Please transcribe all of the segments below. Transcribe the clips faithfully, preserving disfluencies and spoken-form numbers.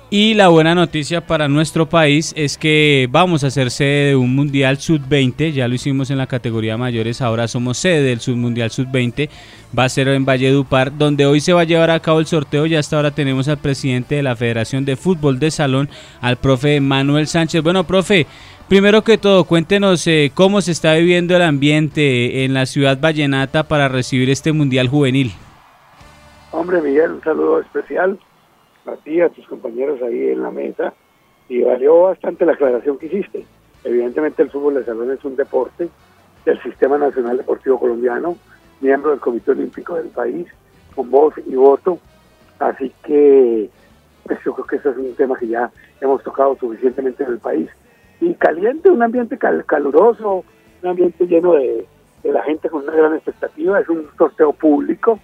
Y la buena noticia para nuestro país es que vamos a ser sede de un Mundial sub veinte, ya lo hicimos en la categoría mayores, ahora somos sede del Mundial sub veinte, va a ser en Valledupar, donde hoy se va a llevar a cabo el sorteo. Ya hasta ahora tenemos al presidente de la Federación de Fútbol de Salón, al profe Manuel Sánchez. Bueno, profe, primero que todo, cuéntenos eh, cómo se está viviendo el ambiente en la ciudad vallenata para recibir este Mundial Juvenil. Hombre, Miguel, un saludo especial a ti, a tus compañeros ahí en la mesa, y valió bastante la aclaración que hiciste. Evidentemente el fútbol de salón es un deporte del Sistema Nacional Deportivo Colombiano, miembro del Comité Olímpico del país, con voz y voto, así que pues, yo creo que eso es un tema que ya hemos tocado suficientemente en el país, y caliente, un ambiente cal caluroso, un ambiente lleno de, de la gente con una gran expectativa. Es un sorteo público,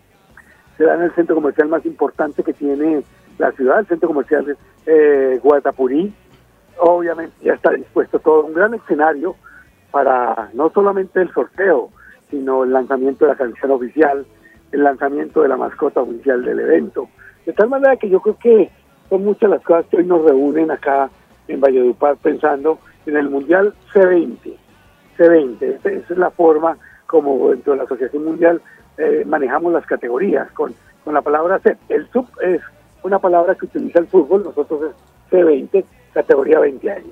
se da en el centro comercial más importante que tiene la ciudad, el centro comercial eh, Guatapurí. Obviamente ya está dispuesto todo, un gran escenario para no solamente el sorteo, sino el lanzamiento de la canción oficial, el lanzamiento de la mascota oficial del evento. De tal manera que yo creo que son muchas las cosas que hoy nos reúnen acá en Valledupar pensando en el Mundial C veinte. C veinte, esa es la forma como dentro de la Asociación Mundial Eh, manejamos las categorías con, con la palabra C. El sub es una palabra que utiliza el fútbol, nosotros es C veinte, categoría veinte años.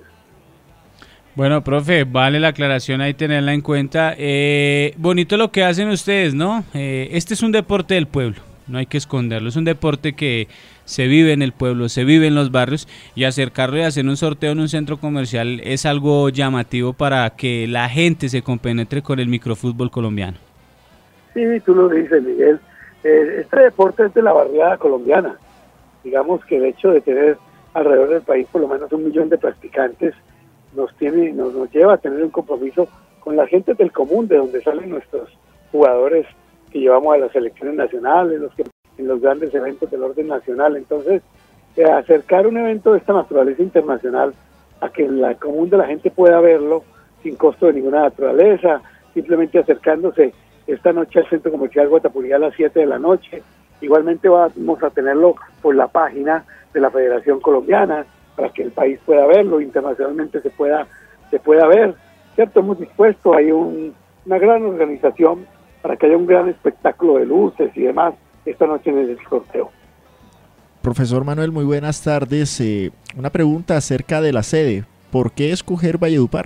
Bueno, profe, vale la aclaración ahí tenerla en cuenta. Eh, bonito lo que hacen ustedes, ¿no? Eh, este es un deporte del pueblo, no hay que esconderlo, es un deporte que se vive en el pueblo, se vive en los barrios, y acercarlo y hacer un sorteo en un centro comercial es algo llamativo para que la gente se compenetre con el microfútbol colombiano. Sí, tú lo dices, Miguel. Eh, este deporte es de la barriada colombiana. Digamos que el hecho de tener alrededor del país por lo menos un millón de practicantes nos tiene, nos, nos lleva a tener un compromiso con la gente del común, de donde salen nuestros jugadores que llevamos a las selecciones nacionales, los que en los grandes eventos del orden nacional. Entonces, eh, acercar un evento de esta naturaleza internacional a que la común de la gente pueda verlo sin costo de ninguna naturaleza, simplemente acercándose esta noche al Centro Comercial Guatapurí a las siete de la noche. Igualmente vamos a tenerlo por la página de la Federación Colombiana para que el país pueda verlo, internacionalmente se pueda se pueda ver, ¿cierto? Hemos dispuesto, hay un, una gran organización para que haya un gran espectáculo de luces y demás esta noche en el sorteo. Profesor Manuel, muy buenas tardes. Eh, una pregunta acerca de la sede. ¿Por qué escoger Valledupar?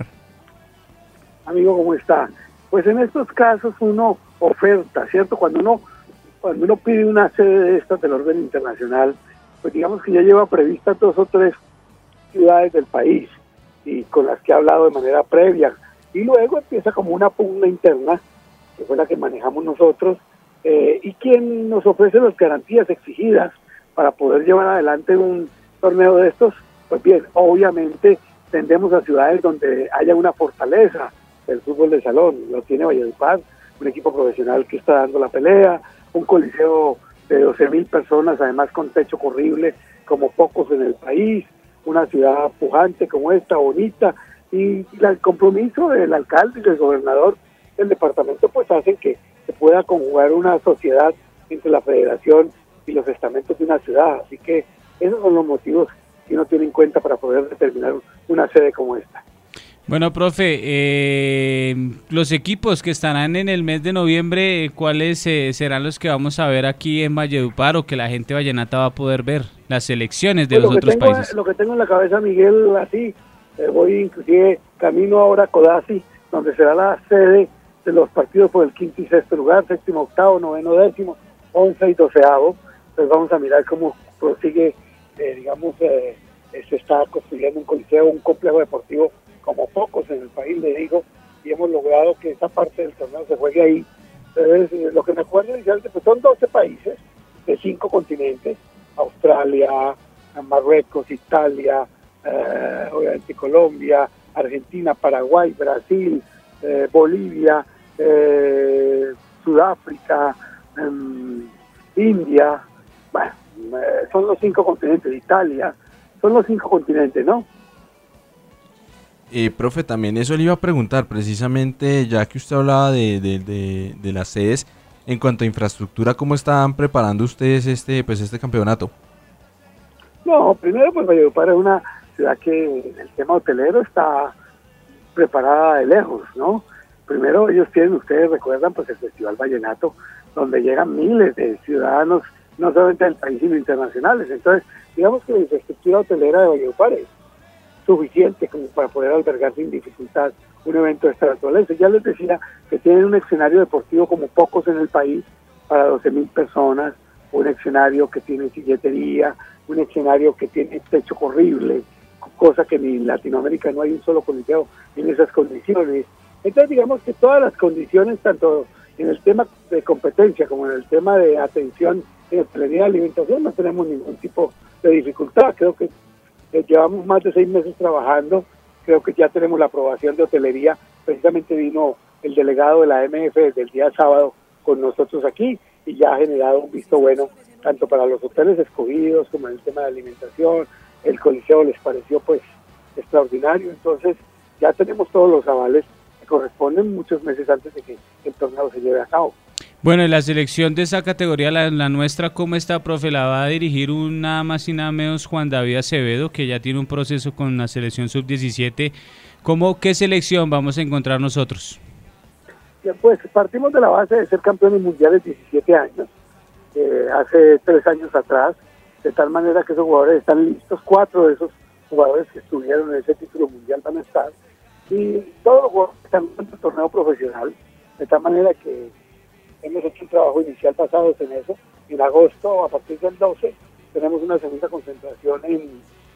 Amigo, ¿cómo está? Pues en estos casos uno oferta, ¿cierto? Cuando uno cuando uno pide una sede de estas del orden internacional, pues digamos que ya lleva previstas dos o tres ciudades del país y con las que ha hablado de manera previa, y luego empieza como una pugna interna, que fue la que manejamos nosotros, eh, y quien nos ofrece las garantías exigidas para poder llevar adelante un torneo de estos. Pues bien, obviamente tendemos a ciudades donde haya una fortaleza del fútbol de salón. Lo tiene Valledupar, un equipo profesional que está dando la pelea, un coliseo de doce mil personas, además con techo corrible como pocos en el país, una ciudad pujante como esta, bonita, y el compromiso del alcalde y del gobernador del departamento pues hacen que se pueda conjugar una sociedad entre la federación y los estamentos de una ciudad. Así que esos son los motivos que uno tiene en cuenta para poder determinar una sede como esta. Bueno, profe, eh, los equipos que estarán en el mes de noviembre, ¿cuáles eh, serán los que vamos a ver aquí en Valledupar o que la gente vallenata va a poder ver? Las selecciones de pues los otros tengo, países. Lo que tengo en la cabeza, Miguel, así, eh, voy inclusive camino ahora a Codazzi, donde será la sede de los partidos por el quinto y sexto lugar, séptimo, octavo, noveno, décimo, once y doceavo. Entonces vamos a mirar cómo prosigue, eh, digamos, eh, se está construyendo un coliseo, un complejo deportivo como pocos en el país, le digo, y hemos logrado que esa parte del torneo se juegue ahí. Entonces, lo que me acuerdo inicialmente, pues son doce países de cinco continentes: Australia, Marruecos, Italia, eh, obviamente Colombia, Argentina, Paraguay, Brasil, eh, Bolivia, eh, Sudáfrica, eh, India. Bueno, eh, son los cinco continentes, Italia, son los cinco continentes, ¿no? Eh, profe, también eso le iba a preguntar, precisamente ya que usted hablaba de, de, de, de las sedes, en cuanto a infraestructura, ¿cómo están preparando ustedes este, pues este campeonato? No, primero pues Valledupar es una ciudad que en el tema hotelero está preparada de lejos, ¿no? Primero ellos tienen, ustedes recuerdan, pues el Festival Vallenato, donde llegan miles de ciudadanos, no solamente del país, sino internacionales. Entonces, digamos que la infraestructura hotelera de Valledupar es suficiente como para poder albergar sin dificultad un evento de esta naturaleza. Ya les decía que tienen un escenario deportivo como pocos en el país para doce mil personas, un escenario que tiene silletería, un escenario que tiene techo corrible, cosa que ni en Latinoamérica no hay un solo coliseo en esas condiciones. Entonces digamos que todas las condiciones, tanto en el tema de competencia como en el tema de atención en hostelería y alimentación, no tenemos ningún tipo de dificultad. Creo que eh, llevamos más de seis meses trabajando, creo que ya tenemos la aprobación de hotelería. Precisamente vino el delegado de la M F desde el día sábado con nosotros aquí y ya ha generado un visto bueno tanto para los hoteles escogidos como en el tema de alimentación. El coliseo les pareció pues extraordinario, entonces ya tenemos todos los avales que corresponden muchos meses antes de que el torneo se lleve a cabo. Bueno, y la selección de esa categoría, la, la nuestra, ¿cómo está, profe? La va a dirigir un nada más y nada menos Juan David Acevedo, que ya tiene un proceso con la selección sub diecisiete. ¿Cómo, qué selección vamos a encontrar nosotros? Ya, pues partimos de la base de ser campeones mundiales diecisiete años, eh, hace tres años atrás, de tal manera que esos jugadores están listos. Cuatro de esos jugadores que estuvieron en ese título mundial van a estar, y todos los jugadores están en el torneo profesional, de tal manera que hemos hecho un trabajo inicial basados en eso. En agosto, a partir del doce, tenemos una segunda concentración en,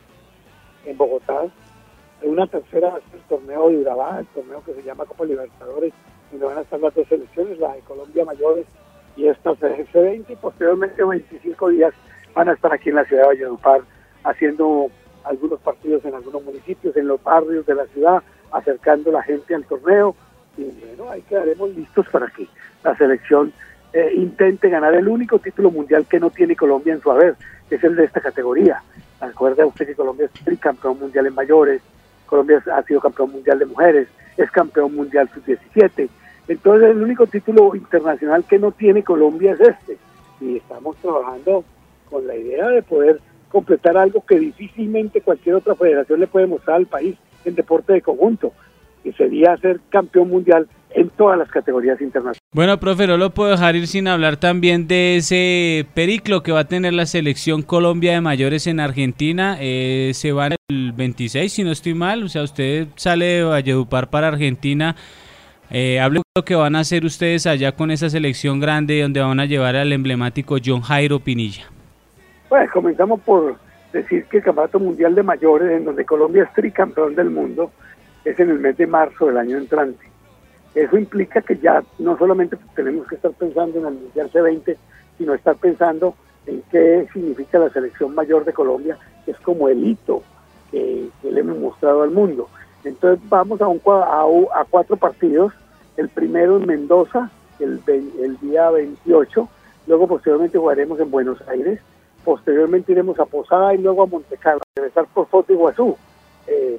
en Bogotá, en una tercera el torneo de Urabá, el torneo que se llama Copa Libertadores, donde van a estar las dos selecciones, la de Colombia mayores y esta C veinte, y posteriormente veinticinco días van a estar aquí en la ciudad de Valledupar haciendo algunos partidos en algunos municipios, en los barrios de la ciudad, acercando a la gente al torneo, y bueno, ahí quedaremos listos para que la selección eh, intente ganar el único título mundial que no tiene Colombia en su haber, que es el de esta categoría. Recuerda usted que Colombia es tricampeón mundial en mayores, Colombia ha sido campeón mundial de mujeres, es campeón mundial sub diecisiete, entonces el único título internacional que no tiene Colombia es este, y estamos trabajando con la idea de poder completar algo que difícilmente cualquier otra federación le puede mostrar al país en deporte de conjunto, que sería ser campeón mundial en todas las categorías internacionales. Bueno, profe, no lo puedo dejar ir sin hablar también de ese periplo que va a tener la selección Colombia de mayores en Argentina. Eh, se van el veintiséis, si no estoy mal, o sea, usted sale de Valledupar para Argentina. Eh, hable de lo que van a hacer ustedes allá con esa selección grande donde van a llevar al emblemático John Jairo Pinilla. Pues comenzamos por decir que el Campeonato Mundial de Mayores, en donde Colombia es tricampeón del mundo, es en el mes de marzo del año entrante. Eso implica que ya no solamente tenemos que estar pensando en el Mundial C veinte, sino estar pensando en qué significa la selección mayor de Colombia, que es como el hito que, que le hemos mostrado al mundo. Entonces vamos a, un, a, a cuatro partidos, el primero en Mendoza, el, el día veintiocho, luego posteriormente jugaremos en Buenos Aires, posteriormente iremos a Posada y luego a Montecarlo, regresar por Foz de Iguazú. Eh,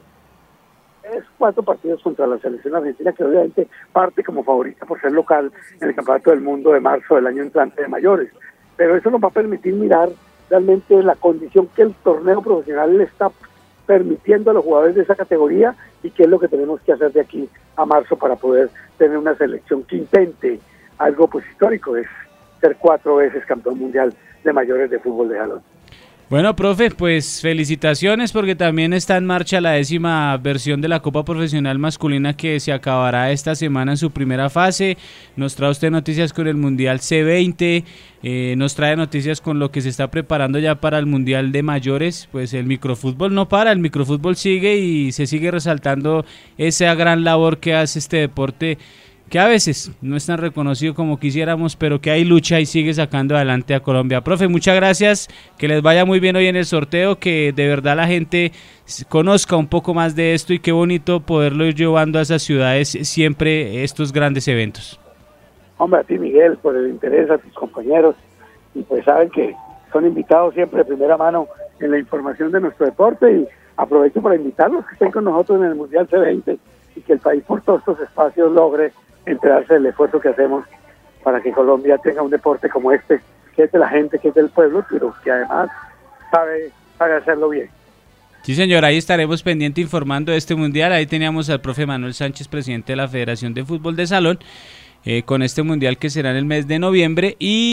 es cuatro partidos contra la selección argentina, que obviamente parte como favorita por ser local en el Campeonato del Mundo de marzo del año entrante de mayores, pero eso nos va a permitir mirar realmente la condición que el torneo profesional le está permitiendo a los jugadores de esa categoría y qué es lo que tenemos que hacer de aquí a marzo para poder tener una selección que intente algo pues histórico, es ser cuatro veces campeón mundial de mayores de fútbol de salón. Bueno, profe, pues felicitaciones porque también está en marcha la décima versión de la Copa Profesional Masculina que se acabará esta semana en su primera fase. Nos trae usted noticias con el Mundial C veinte, eh, nos trae noticias con lo que se está preparando ya para el Mundial de Mayores. Pues el microfútbol no para, el microfútbol sigue y se sigue resaltando esa gran labor que hace este deporte, que a veces no es tan reconocido como quisiéramos, pero que hay lucha y sigue sacando adelante a Colombia. Profe, muchas gracias, que les vaya muy bien hoy en el sorteo, que de verdad la gente conozca un poco más de esto y qué bonito poderlo ir llevando a esas ciudades siempre estos grandes eventos. Hombre, a ti Miguel, por el interés, a tus compañeros, y pues saben que son invitados siempre de primera mano en la información de nuestro deporte, y aprovecho para invitarlos que estén con nosotros en el Mundial C veinte y que el país por todos estos espacios logre enterarse del esfuerzo que hacemos para que Colombia tenga un deporte como este, que es de la gente, que es del pueblo, pero que además sabe para hacerlo bien. Sí, señor, ahí estaremos pendiente informando de este mundial. Ahí teníamos al profe Manuel Sánchez, presidente de la Federación de Fútbol de Salón, eh, con este mundial que será en el mes de noviembre. Y